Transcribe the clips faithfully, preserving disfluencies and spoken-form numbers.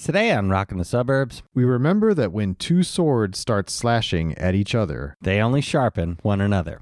Today on Rockin' the Suburbs, we remember that when two swords start slashing at each other, they only sharpen one another.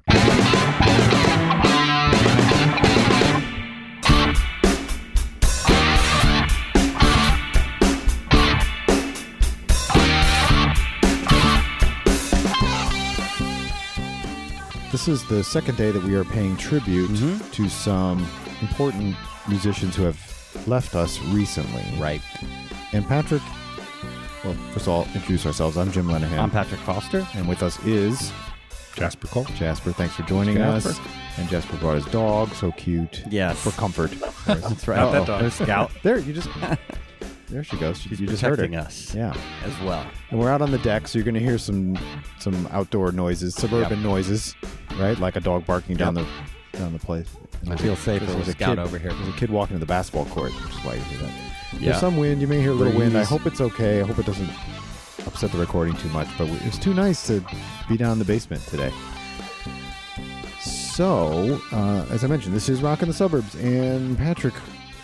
This is the second day that we are paying tribute mm-hmm. to some important musicians who have left us recently. Right. And Patrick, well, first of all, introduce ourselves. I'm Jim Lenahan. I'm Patrick Foster. And with us is Jasper Cole. Jasper, thanks for joining Jasper. us. And Jasper brought his dog, so cute. Yes. For comfort. That's right. Uh-oh. That dog. There's Scout. There, you just... There she goes. She's you just heard her. us. Yeah. As well. And we're out on the deck, so you're going to hear some some outdoor noises, suburban yep. noises, right? Like a dog barking down yep. the down the place. I feel safer with a Scout kid, over here. There's a kid walking to the basketball court, which is why you hear that. Yeah. There's some wind. You may hear a little Breeze. wind. I hope it's okay. I hope it doesn't upset the recording too much. But it was too nice to be down in the basement today. So, uh, as I mentioned, this is Rockin' the Suburbs. And Patrick,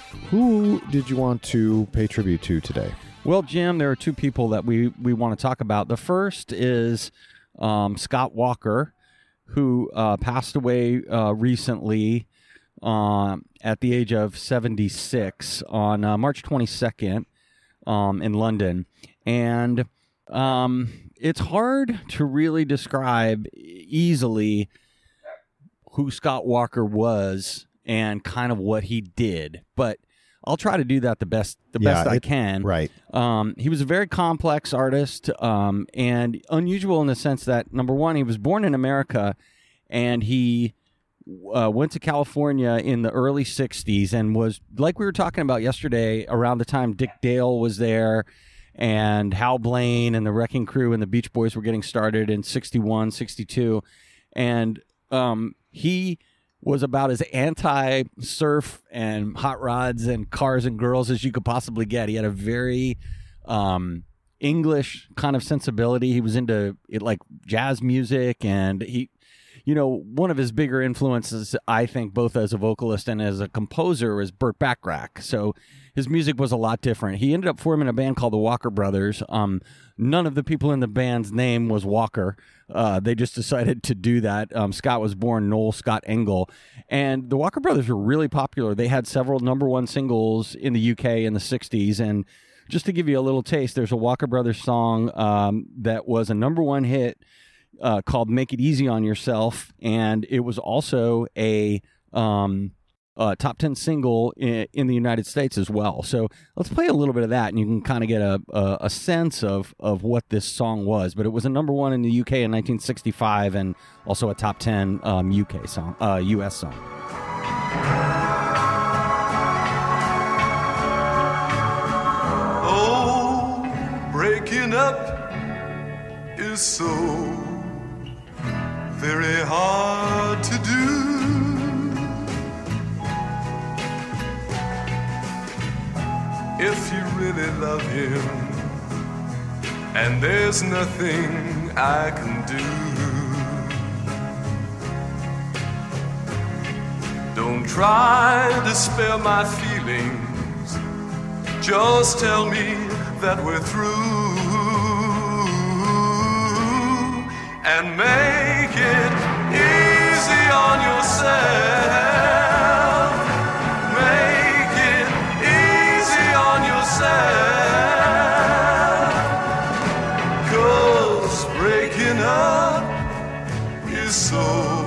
who did you want to pay tribute to today? Well, Jim, there are two people that we, we want to talk about. The first is um, Scott Walker, who uh, passed away uh, recently uh, at the age of seventy-six on uh, March twenty-second um, in London. And um, it's hard to really describe easily who Scott Walker was and kind of what he did, but I'll try to do that the best the yeah, best it, I can. Right. Um, he was a very complex artist um, and unusual in the sense that, number one, he was born in America and he uh, went to California in the early sixties and was, like we were talking about yesterday, around the time Dick Dale was there and Hal Blaine and the Wrecking Crew and the Beach Boys were getting started in sixty-one, sixty-two. And um, he... was about as anti-surf and hot rods and cars and girls as you could possibly get. He had a very um, English kind of sensibility. He was into it, like jazz music, and he, you know, one of his bigger influences, I think, both as a vocalist and as a composer, is Burt Bacharach. So his music was a lot different. He ended up forming a band called the Walker Brothers. Um, none of the people in the band's name was Walker. Uh, they just decided to do that. Um, Scott was born Noel Scott Engel. And the Walker Brothers were really popular. They had several number one singles in the U K in the sixties. And just to give you a little taste, there's a Walker Brothers song um, that was a number one hit uh, called Make It Easy on Yourself. And it was also a... Um, Uh, top ten single in, in the United States as well. So let's play a little bit of that, and you can kind of get a, a a sense of of what this song was. But it was a number one in the U K in nineteen sixty-five, and also a top ten um, U K song, uh, U S song. Oh, breaking up is so very hard to do. If you really love him, and there's nothing I can do, don't try to spare my feelings, just tell me that we're through, and make it easy on yourself. Cause breaking up is so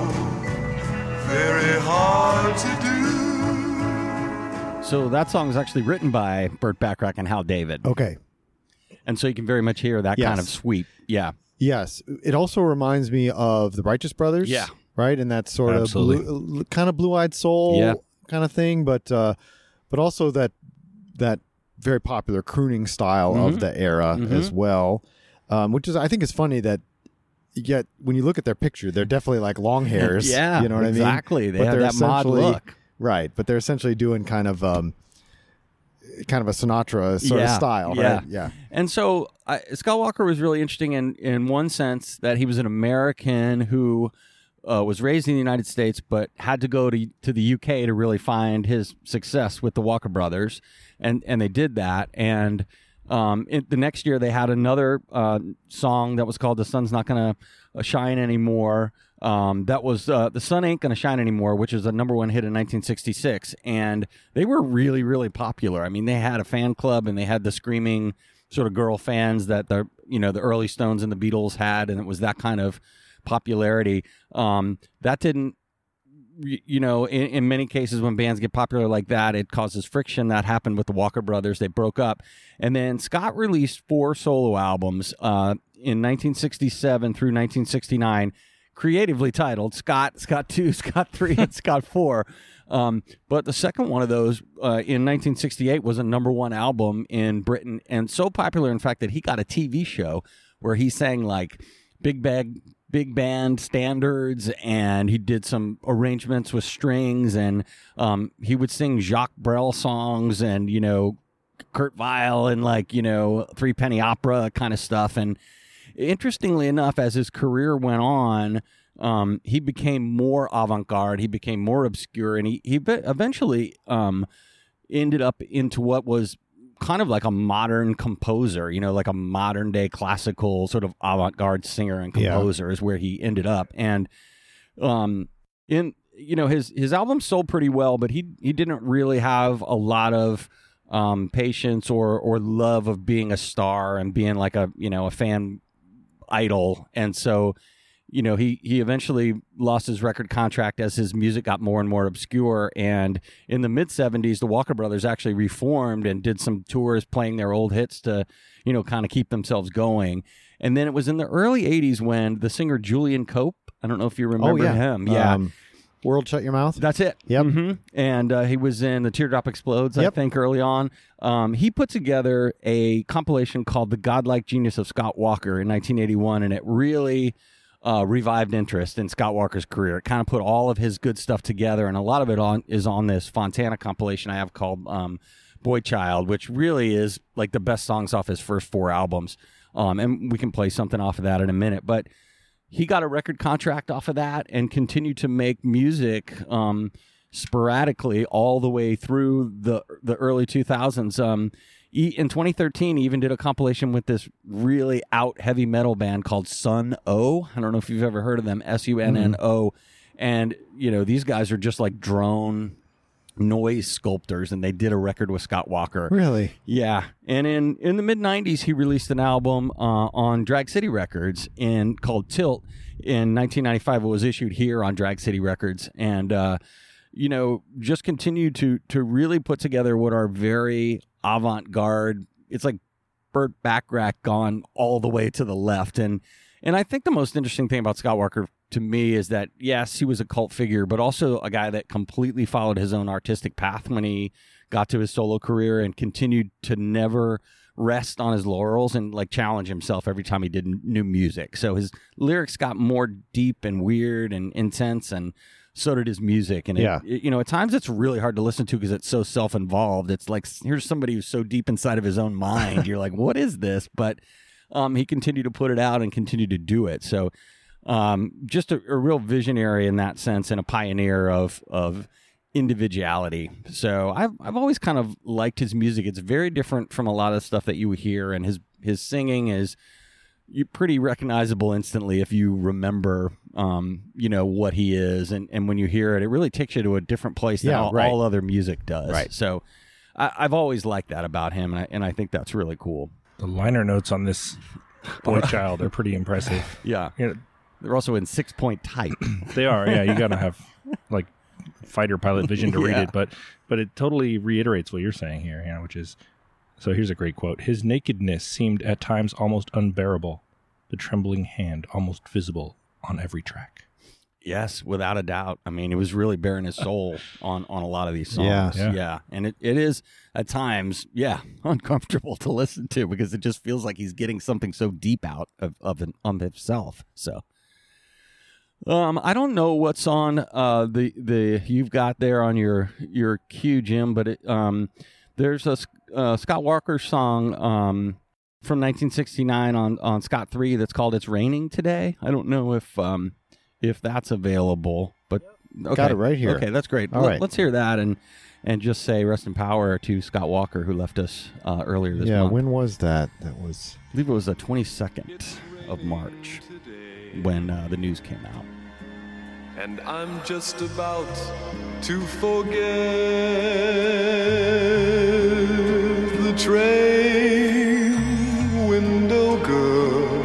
very hard to do. So that song is actually written by Burt Bacharach and Hal David. Okay. And so you can very much hear that yes. kind of sweep. Yeah. Yes. It also reminds me of the Righteous Brothers. Yeah. Right? And that sort Absolutely. of blue, kind of blue-eyed soul yeah. kind of thing, but uh, but also that that very popular crooning style mm-hmm. of the era mm-hmm. as well, um, which is I think is funny that yet when you look at their picture, they're definitely like long hairs. yeah, you know what exactly. I mean? They but have that mod look. Right, but they're essentially doing kind of um, kind of a Sinatra sort yeah, of style, yeah. right? Yeah. And so uh, Scott Walker was really interesting in, in one sense that he was an American who uh, was raised in the United States but had to go to to the U K to really find his success with the Walker Brothers, and and they did that. And Um, it, the next year, they had another uh, song that was called "The Sun's Not Gonna Shine Anymore." Um, that was uh, "The Sun Ain't Gonna Shine Anymore," which is a number one hit in nineteen sixty-six, and they were really, really popular. I mean, they had a fan club, and they had the screaming sort of girl fans that the you know the early Stones and the Beatles had, and it was that kind of popularity. Um, that didn't, you know, in, in many cases when bands get popular like that, it causes friction. That happened with the Walker Brothers. They broke up, and then Scott released four solo albums uh, in nineteen sixty-seven through nineteen sixty-nine. Creatively titled Scott, Scott two, Scott three, and Scott four. Um, but the second one of those uh, in nineteen sixty-eight was a number one album in Britain, and so popular, in fact, that he got a T V show where he sang like big bag, big band standards, and he did some arrangements with strings, and um, he would sing Jacques Brel songs and, you know, Kurt Weill and like, you know, Three Penny Opera kind of stuff. And interestingly enough, as his career went on, um, he became more avant-garde. He became more obscure, and he, he eventually um, ended up into what was kind of like a modern composer, you know, like a modern-day classical sort of avant-garde singer and composer yeah. is where he ended up. And um, in you know, his his album sold pretty well, but he he didn't really have a lot of um, patience or or love of being a star and being like a you know a fan idol. And so, you know, he, he eventually lost his record contract as his music got more and more obscure. And in the mid seventies, the Walker Brothers actually reformed and did some tours playing their old hits to, you know, kind of keep themselves going. And then it was in the early eighties when the singer Julian Cope, I don't know if you remember oh, yeah. him. Yeah. Um, World Shut Your Mouth? That's it. Yep. Mm-hmm. And uh, he was in The Teardrop Explodes, yep. I think, early on. Um, he put together a compilation called The Godlike Genius of Scott Walker in nineteen eighty-one, and it really uh, revived interest in Scott Walker's career. It kind of put all of his good stuff together, and a lot of it on is on this Fontana compilation I have called um, Boy Child, which really is like the best songs off his first four albums. Um, and we can play something off of that in a minute. But he got a record contract off of that and continued to make music um, sporadically all the way through the the early two thousands. Um, he, in twenty thirteen, he even did a compilation with this really out heavy metal band called Sun O. I don't know if you've ever heard of them, S U N N O. Mm-hmm. And, you know, these guys are just like drone noise sculptors, and they did a record with Scott Walker. Really? Yeah. And in, in the mid nineties, he released an album uh, on Drag City Records in called Tilt. In nineteen ninety-five, it was issued here on Drag City Records, and uh, you know, just continued to to really put together what are very avant-garde. It's like Burt Bacharach gone all the way to the left, and and I think the most interesting thing about Scott Walker to me is that, yes, he was a cult figure, but also a guy that completely followed his own artistic path when he got to his solo career and continued to never rest on his laurels and like challenge himself every time he did n- new music. So his lyrics got more deep and weird and intense, and so did his music. And, it, yeah. it, you know, at times it's really hard to listen to because it's so self-involved. It's like, here's somebody who's so deep inside of his own mind. You're like, what is this? But um, he continued to put it out and continued to do it. So Um, just a, a real visionary in that sense, and a pioneer of of individuality. So I've I've always kind of liked his music. It's very different from a lot of stuff that you hear, and his his singing is you pretty recognizable instantly if you remember, um, you know, what he is, and, and when you hear it, it really takes you to a different place than yeah, all, right. all other music does. Right. So I, I've always liked that about him, and I, and I think that's really cool. The liner notes on this Boy Child are pretty impressive. Yeah. You know, they're also in six point type. They are, yeah. You gotta have like fighter pilot vision to read Yeah. it, but but it totally reiterates what you're saying here, you know, which is so. Here's a great quote: "His nakedness seemed at times almost unbearable, the trembling hand almost visible on every track." Yes, without a doubt. I mean, it was really bearing his soul on, on a lot of these songs. Yeah. Yeah. yeah. And it, it is, at times, yeah, uncomfortable to listen to because it just feels like he's getting something so deep out of, of, an, of himself. So, um, I don't know what's on uh, the, the you've got there on your, your cue, Jim, but it, um, there's a uh, Scott Walker song um, from nineteen sixty-nine on, on Scott three that's called It's Raining Today. I don't know if... Um, if that's available, but Okay. Got it right here. Okay, that's great. All Let, right. Let's hear that and and just say rest in power to Scott Walker, who left us uh, earlier this yeah, month. when was that? That was... I believe it was the twenty-second of March when uh, the news came out. And I'm just about to forget the train window girl,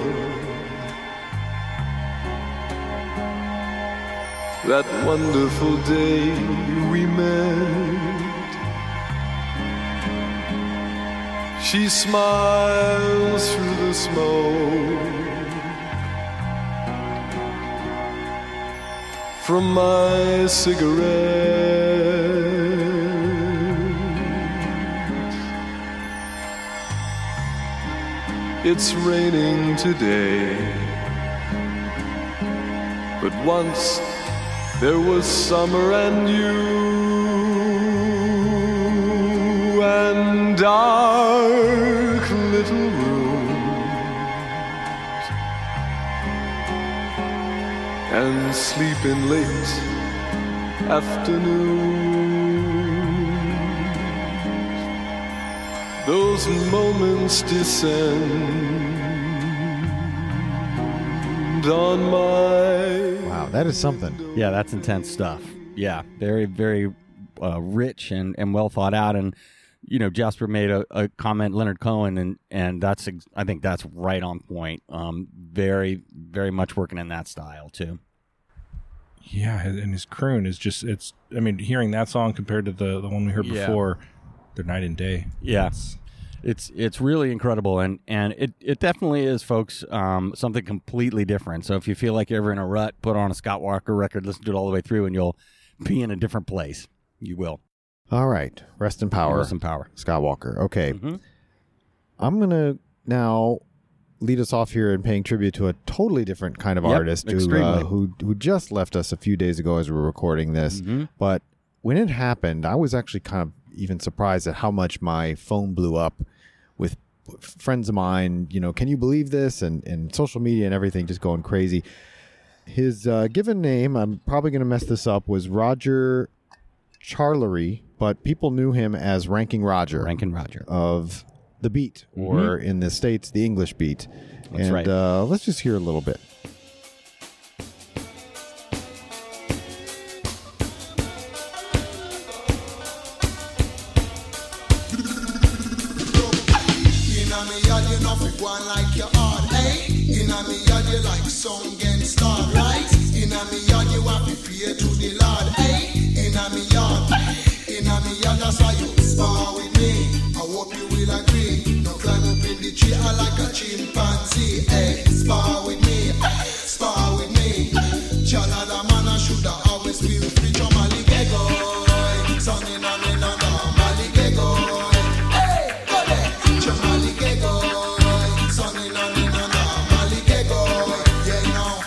that wonderful day we met. She smiles through the smoke from my cigarette. It's raining today, but once there was summer and you and dark little rooms and sleeping late afternoons. Those moments descend on my... Wow, that is something. Yeah, that's intense stuff. Yeah, very, very uh, rich and, and well thought out. And, you know, Jasper made a, a comment, Leonard Cohen, and, and that's ex- I think that's right on point. Um, very, very much working in that style, too. Yeah, and his croon is just, it's, I mean, hearing that song compared to the, the one we heard Yeah. before, they're night and day. Yeah. It's, It's it's really incredible, and, and it, it definitely is, folks, um, something completely different. So if you feel like you're ever in a rut, put on a Scott Walker record, listen to it all the way through, and you'll be in a different place. You will. All right. Rest in power. Rest in power. Scott Walker. Okay. Mm-hmm. I'm going to now lead us off here in paying tribute to a totally different kind of Yep, artist who, extremely. uh, who who just left us a few days ago as we were recording this. Mhm. But when it happened, I was actually kind of even surprised at how much my phone blew up with friends of mine. You know, can you believe this? And, and social media and everything just going crazy. His uh, given name, I'm probably going to mess this up, was Roger Charlery, but people knew him as Ranking Roger. Rankin Roger. Of the Beat, or in the States, the English Beat. That's and right. uh, let's just hear a little bit. Inna me yard, you know fi go on like your hard, hey. Inna me yard, you like song and start, right? Inna me yard, you have to pray to the Lord, hey. Inna me yard, inna me yard, that's why you spar with me. I hope you will agree. No climb up in the tree, I like a chimpanzee, hey. Spar with me, spar with me. Chala the man, I shoulda always feel free. Chomali gego, son inna me nana, mali gego. Hey, go there. Chomali gego, son inna me nana, mali gego. Yeah, you know.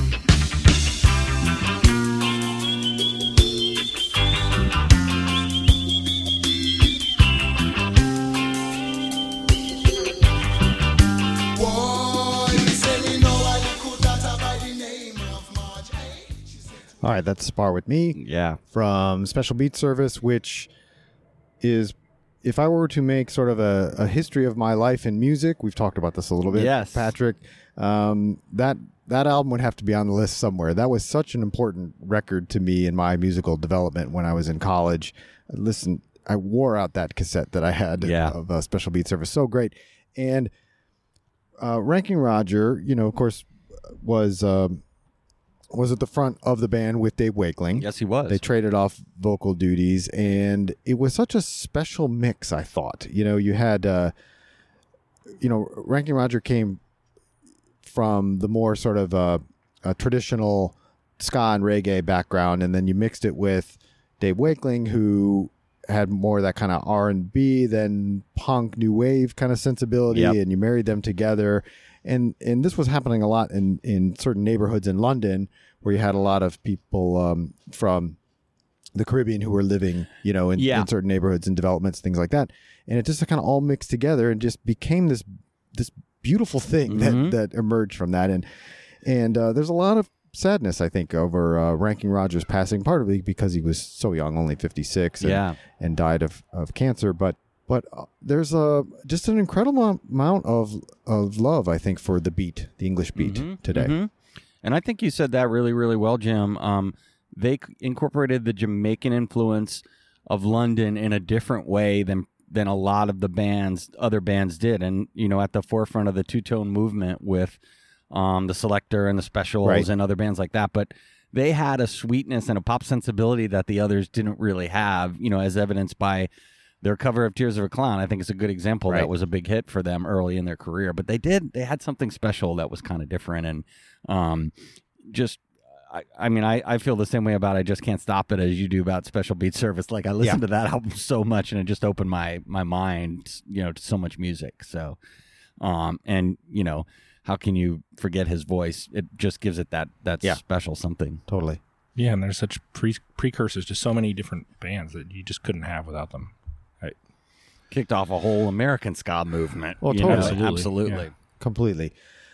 Boy, he said he know I could that by the name of Marge. Hey, she said. All right, that's Spar With Me Yeah. from Special Beat Service, which is, if I were to make sort of a, a history of my life in music, we've talked about this a little bit, Yes. Patrick, um, that that album would have to be on the list somewhere. That was such an important record to me in my musical development when I was in college. Listen, I wore out that cassette that I had Yeah. of uh, Special Beat Service. So great. And uh, Ranking Roger, you know, of course, was um, was at the front of the band with Dave Wakeling. Yes, he was. They traded off vocal duties, and it was such a special mix, I thought. You know, you had, uh, you know, Ranking Roger came from the more sort of uh, a traditional ska and reggae background, and then you mixed it with Dave Wakeling, who had more of that kind of R and B, then punk, new wave kind of sensibility, Yep. and you married them together. And and this was happening a lot in, in certain neighborhoods in London, where you had a lot of people um, from the Caribbean who were living, you know, in, Yeah. in certain neighborhoods and developments, things like that. And it just kind of all mixed together and just became this this beautiful thing Mhm. that, that emerged from that. And and uh, there's a lot of sadness, I think, over uh, Ranking Rogers passing, partly because he was so young, only fifty-six, and, Yeah. and died of, of cancer. But but uh, there's a just an incredible amount of of love, I think, for the beat, the English beat Mhm, today. mhm. And I think you said that really, really well, Jim. Um, they c- incorporated the Jamaican influence of London in a different way than than a lot of the bands, other bands did. And, you know, at the forefront of the two-tone movement with um, the Selector and the Specials Right. and other bands like that. But they had a sweetness and a pop sensibility that the others didn't really have, you know, as evidenced by their cover of Tears of a Clown. I think it's a good example. Right. That was a big hit for them early in their career. But they did, they had something special that was kind of different. And um, just, I, I mean, I, I feel the same way about I Just Can't Stop It as you do about Special Beat Service. Like, I listened Yeah. to that album so much, and it just opened my my mind, you know, to so much music. So, um, and you know, how can you forget his voice? It just gives it that that Yeah. special something. Totally. Yeah, and there's such pre- precursors to so many different bands that you just couldn't have without them. I, Kicked off a whole American ska movement. Well, you know? totally. Absolutely, absolutely. yeah. Completely.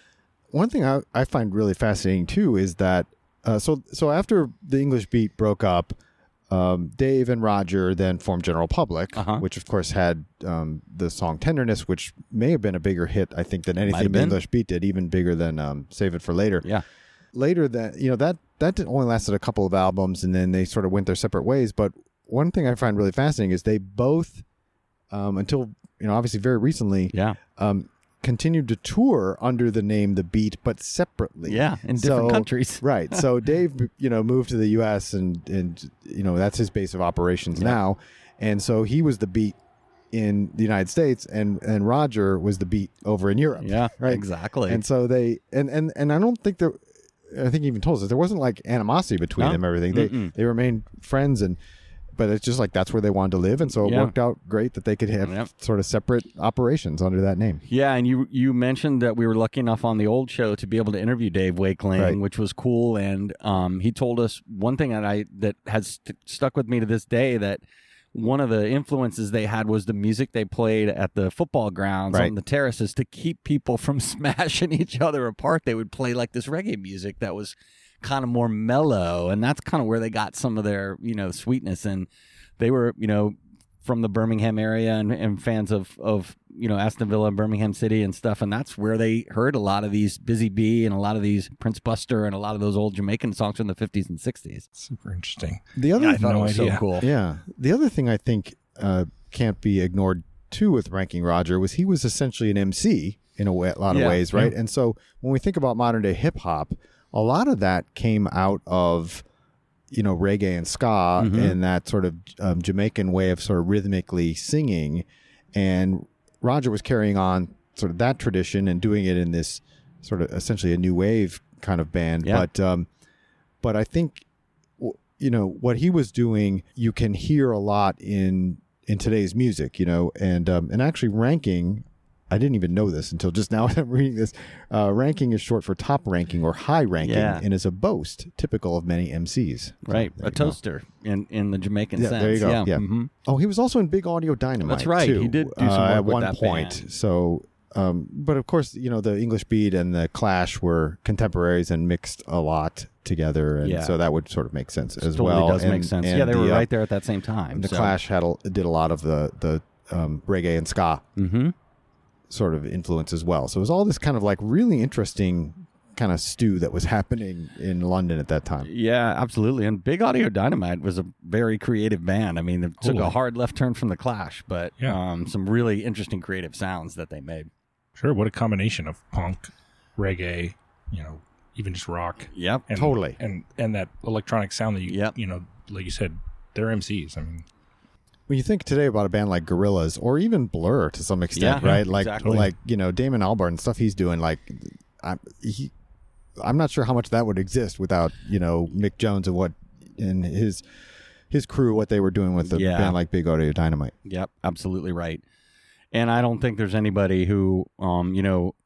One thing I, I find really fascinating too is that uh, so so after the English beat broke up, um, Dave and Roger then formed General Public, Uh-huh. which of course had um, the song "Tenderness," which may have been a bigger hit, I think, than anything the been. English beat did, even bigger than um, "Save It for Later." Yeah. Later, that you know that that did- only lasted a couple of albums, and then they sort of went their separate ways. But one thing I find really fascinating is they both, um, until you know, obviously very recently, Yeah. um, continued to tour under the name The Beat, but separately. Yeah. In different So- countries. Right. So Dave, you know, moved to the U S and and you know that's his base of operations now, and so he was the Beat in the United States, and and Roger was the Beat over in Europe. Yeah. Right. Exactly. And so they and and and I don't think there. I think he even told us that there wasn't like animosity between No. them. Everything they Mm-mm. they remained friends, and but it's just like that's where they wanted to live, and so it Yeah. worked out great that they could have Yep. sort of separate operations under that name. Yeah, and you you mentioned that we were lucky enough on the old show to be able to interview Dave Wakeling, Right. which was cool. And um, he told us one thing that I that has st- stuck with me to this day, that one of the influences they had was the music they played at the football grounds Right. on the terraces to keep people from smashing each other apart. They would play like this reggae music that was kind of more mellow, and that's kind of where they got some of their, you know, sweetness. And they were, you know, from the Birmingham area and, and fans of, of, you know, Aston Villa and Birmingham City and stuff. And that's where they heard a lot of these Busy Bee and a lot of these Prince Buster and a lot of those old Jamaican songs from the fifties and sixties. super interesting. The other I thought no it was idea. so cool. Yeah. The other thing I think uh, can't be ignored too with Ranking Roger was he was essentially an M C in a, way, a lot of Yeah, ways, right? yeah. And so when we think about modern day hip hop, a lot of that came out of, you know, reggae and ska Mm-hmm. and that sort of um, Jamaican way of sort of rhythmically singing. And Roger was carrying on sort of that tradition and doing it in this sort of essentially a new wave kind of band. Yeah. But, um, but I think, w- you know, what he was doing, you can hear a lot in in today's music, you know, and um, and actually Ranking, I didn't even know this until just now. I'm reading this. Uh, ranking is short for top ranking or high ranking, Yeah. and is a boast typical of many M Cs. Right. There A you go. toaster in, in the Jamaican Yeah, sense. there you go. Yeah. Yeah. mhm. Oh, he was also in Big Audio Dynamite. That's right. too, He did do some uh, work at with one that point. band. So, um, but of course, you know, the English Beat and the Clash were contemporaries and mixed a lot together, and Yeah. so that would sort of make sense as Totally well. does and, make sense. and Yeah, they were the, uh, right there at that same time. The so. Clash had a, did a lot of the the um, reggae and ska Mm-hmm. sort of influence as well. So it was all this kind of like really interesting kind of stew that was happening in London at that time. Yeah, absolutely. And Big Audio Dynamite was a very creative band. I mean, it took Totally. a hard left turn from the Clash, but Yeah. um, some really interesting creative sounds that they made. Sure, what a combination of punk, reggae, you know, even just rock. Yep. And, Totally. And and that electronic sound that you, Yep. you know, like you said, they're M Cs. I mean, When you think today about a band like Gorillaz or even Blur to some extent, Yeah, right? Like exactly. like you know Damon Albarn and stuff he's doing. Like I'm he, I'm not sure how much that would exist without you know Mick Jones and what and his his crew what they were doing with a Yeah. band like Big Audio Dynamite. Yep, absolutely right. And I don't think there's anybody who, um, you know,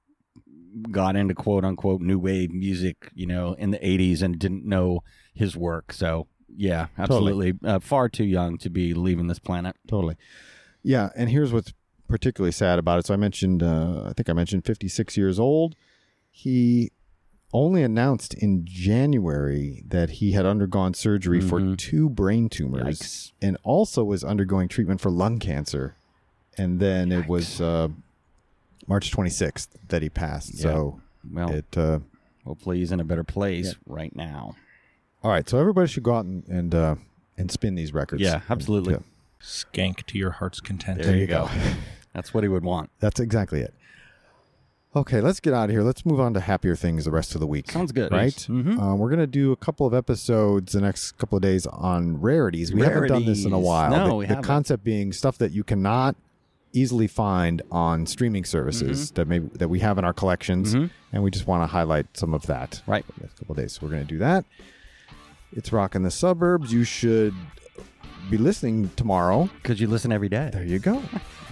got into quote unquote new wave music, you know, in the eighties and didn't know his work. So yeah, absolutely. Uh, far too young to be leaving this planet. Totally. Yeah, and here's what's particularly sad about it. So I mentioned, uh, I think I mentioned fifty-six years old. He only announced in January that he had undergone surgery Mhm. for two brain tumors Yikes. and also was undergoing treatment for lung cancer. And then it was uh, March twenty-sixth that he passed. Yeah. So Well, it. Uh, hopefully he's in a better place Yeah. right now. all right, so everybody should go out and and, uh, and spin these records. Yeah, absolutely. Yeah. Skank to your heart's content. There, you go. That's what he would want. That's exactly it. Okay, let's get out of here. Let's move on to happier things the rest of the week. Sounds good. Right? Mhm. Uh, we're going to do a couple of episodes the next couple of days on rarities. We haven't done this in a Rarities. while. No, the we the haven't. concept being stuff that you cannot easily find on streaming services Mm-hmm. that maybe that we have in our collections, Mhm. and we just want to highlight some of that. Right. For the next couple of days. So we're going to do that. It's Rockin' the Suburbs. You should be listening tomorrow. Because you listen every day. There you go.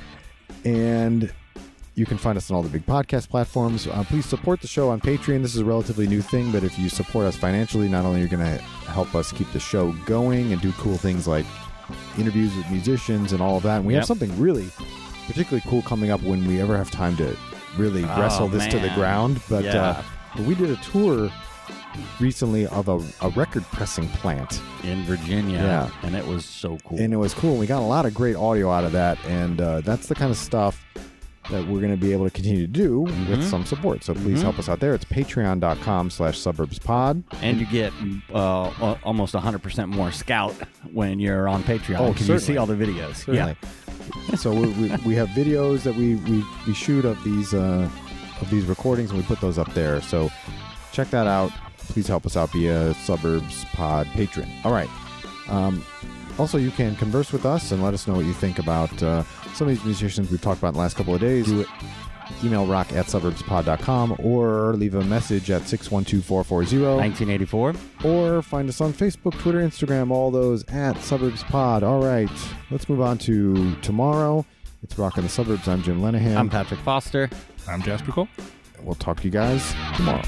And you can find us on all the big podcast platforms. Uh, please support the show on Patreon. This is a relatively new thing, but if you support us financially, not only are you going to help us keep the show going and do cool things like interviews with musicians and all of that. And we Yep. have something really particularly cool coming up when we ever have time to really Oh, wrestle this to the man. ground. But Yeah. uh, but we did a tour recently of a, a record pressing plant. In Virginia. Yeah. And it was so cool. And it was cool. We got a lot of great audio out of that, and uh, that's the kind of stuff that we're going to be able to continue to do with some support. So please Mhm. help us out there. It's patreon.com slash suburbspod. And you get uh, al- almost one hundred percent more Scout when you're on Patreon. Oh, because you certainly. see all the videos. Certainly. So we, we, we have videos that we, we, we shoot of these uh, of these recordings, and we put those up there. So check that out. Please help us out via Suburbs Pod Patreon. All right. Um, also, you can converse with us and let us know what you think about uh, some of these musicians we've talked about in the last couple of days. Do it. Email rock at suburbspod dot com or leave a message at six one two, four four zero. nineteen eighty-four. Or find us on Facebook, Twitter, Instagram, all those at SuburbsPod. All right, let's move on to tomorrow. It's Rockin' the Suburbs. I'm Jim Lenahan. I'm Patrick Foster. I'm Jasper Cole. We'll talk to you guys tomorrow.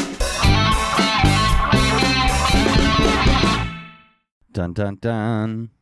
Dun dun dun.